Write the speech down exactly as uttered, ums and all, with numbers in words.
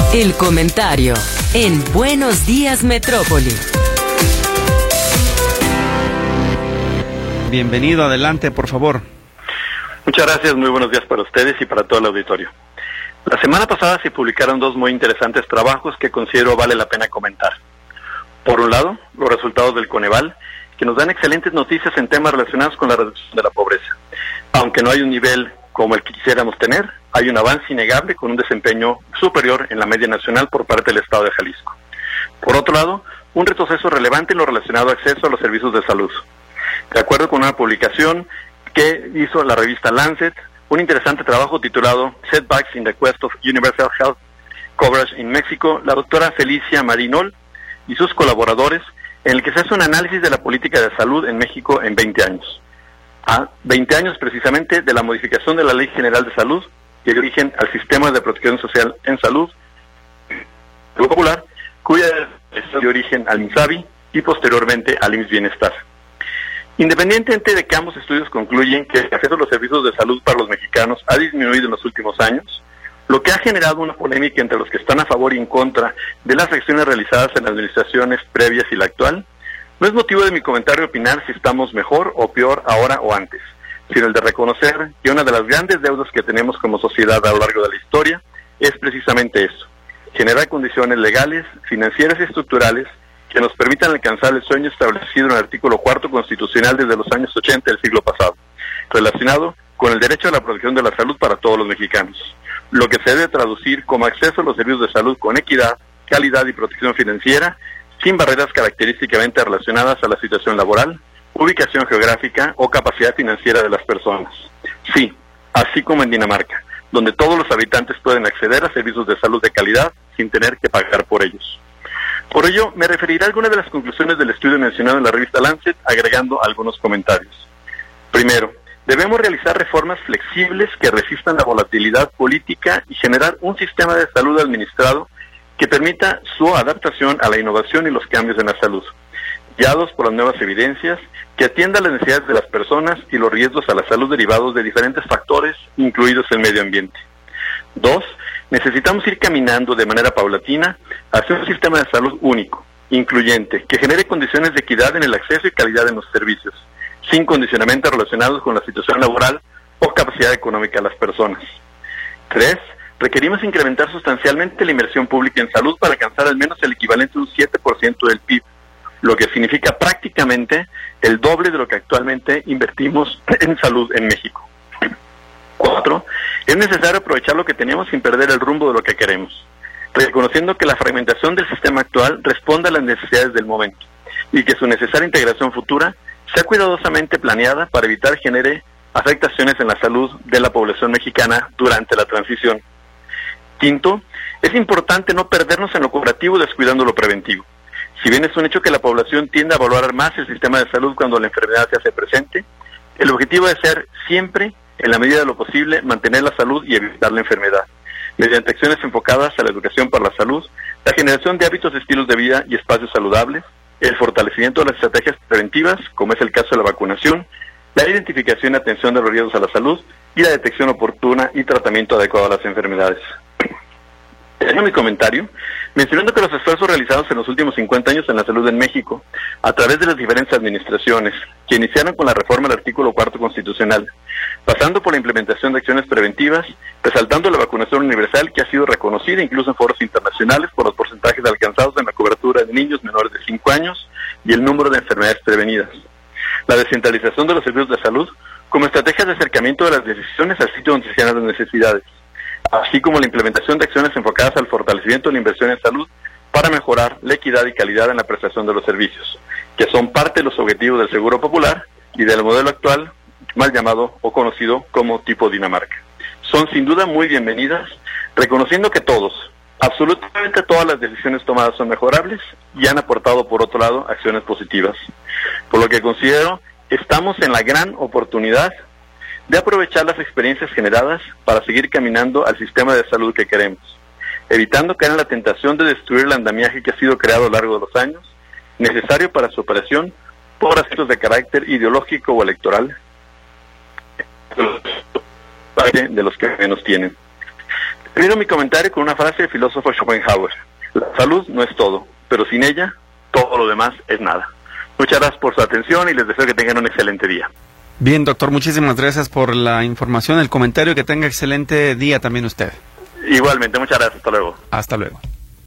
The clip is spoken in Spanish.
El comentario en Buenos Días Metrópoli. Bienvenido, adelante, por favor. Muchas gracias, muy buenos días para ustedes y para todo el auditorio. La semana pasada se publicaron dos muy interesantes trabajos que considero vale la pena comentar. Por un lado, los resultados del Coneval, que nos dan excelentes noticias en temas relacionados con la reducción de la pobreza. Aunque no hay un nivel como el que quisiéramos tener, hay un avance innegable con un desempeño superior en la media nacional por parte del Estado de Jalisco. Por otro lado, un retroceso relevante en lo relacionado a acceso a los servicios de salud. De acuerdo con una publicación que hizo la revista Lancet, un interesante trabajo titulado Setbacks in the Quest of Universal Health Coverage in Mexico, la doctora Felicia Marinol y sus colaboradores, en el que se hace un análisis de la política de salud en México en veinte años. A veinte años precisamente de la modificación de la Ley General de Salud, que dio origen al Sistema de Protección Social en Salud Popular, cuya dio origen al INSABI y posteriormente al I M S S Bienestar. Independientemente de que ambos estudios concluyen que el acceso a los servicios de salud para los mexicanos ha disminuido en los últimos años, lo que ha generado una polémica entre los que están a favor y en contra de las acciones realizadas en las administraciones previas y la actual, no es motivo de mi comentario opinar si estamos mejor o peor ahora o antes, sino el de reconocer que una de las grandes deudas que tenemos como sociedad a lo largo de la historia es precisamente eso: generar condiciones legales, financieras y estructurales que nos permitan alcanzar el sueño establecido en el artículo cuarto constitucional desde los años ochenta del siglo pasado, relacionado con el derecho a la protección de la salud para todos los mexicanos, lo que se debe traducir como acceso a los servicios de salud con equidad, calidad y protección financiera, sin barreras característicamente relacionadas a la situación laboral, ubicación geográfica o capacidad financiera de las personas. Sí, así como en Dinamarca, donde todos los habitantes pueden acceder a servicios de salud de calidad sin tener que pagar por ellos. Por ello, me referiré a algunas de las conclusiones del estudio mencionado en la revista Lancet, agregando algunos comentarios. Primero, debemos realizar reformas flexibles que resistan la volatilidad política y generar un sistema de salud administrado que permita su adaptación a la innovación y los cambios en la salud, guiados por las nuevas evidencias, que atienda las necesidades de las personas y los riesgos a la salud derivados de diferentes factores, incluidos el medio ambiente. Dos, necesitamos ir caminando de manera paulatina hacia un sistema de salud único, incluyente, que genere condiciones de equidad en el acceso y calidad en los servicios, sin condicionamientos relacionados con la situación laboral o capacidad económica de las personas. Tres, requerimos incrementar sustancialmente la inversión pública en salud para alcanzar al menos el equivalente a un siete por ciento del P I B, lo que significa prácticamente el doble de lo que actualmente invertimos en salud en México. Cuatro, es necesario aprovechar lo que tenemos sin perder el rumbo de lo que queremos, reconociendo que la fragmentación del sistema actual responde a las necesidades del momento y que su necesaria integración futura sea cuidadosamente planeada para evitar que genere afectaciones en la salud de la población mexicana durante la transición. Quinto, es importante no perdernos en lo curativo descuidando lo preventivo. Si bien es un hecho que la población tiende a valorar más el sistema de salud cuando la enfermedad se hace presente, el objetivo debe ser siempre, en la medida de lo posible, mantener la salud y evitar la enfermedad, mediante acciones enfocadas a la educación para la salud, la generación de hábitos, estilos de vida y espacios saludables, el fortalecimiento de las estrategias preventivas, como es el caso de la vacunación, la identificación y atención de los riesgos a la salud y la detección oportuna y tratamiento adecuado a las enfermedades. En mi comentario, mencionando que los esfuerzos realizados en los últimos cincuenta años en la salud en México, a través de las diferentes administraciones, que iniciaron con la reforma del artículo cuarto constitucional, pasando por la implementación de acciones preventivas, resaltando la vacunación universal que ha sido reconocida incluso en foros internacionales por los porcentajes alcanzados en la cobertura de niños menores de cinco años y el número de enfermedades prevenidas. La descentralización de los servicios de salud como estrategias de acercamiento de las decisiones al sitio donde se generan las necesidades, así como la implementación de acciones enfocadas al fortalecimiento de la inversión en salud para mejorar la equidad y calidad en la prestación de los servicios, que son parte de los objetivos del Seguro Popular y del modelo actual, mal llamado o conocido como tipo Dinamarca. Son sin duda muy bienvenidas, reconociendo que todos, absolutamente todas las decisiones tomadas son mejorables y han aportado, por otro lado, acciones positivas. Por lo que considero, estamos en la gran oportunidad de aprovechar las experiencias generadas para seguir caminando al sistema de salud que queremos, evitando caer en la tentación de destruir el andamiaje que ha sido creado a lo largo de los años, necesario para su operación por aspectos de carácter ideológico o electoral, de los que menos tienen. Termino mi comentario con una frase del filósofo Schopenhauer. La salud no es todo, pero sin ella, todo lo demás es nada. Muchas gracias por su atención y les deseo que tengan un excelente día. Bien, doctor, muchísimas gracias por la información, el comentario, que tenga excelente día también usted. Igualmente, muchas gracias, hasta luego. Hasta luego.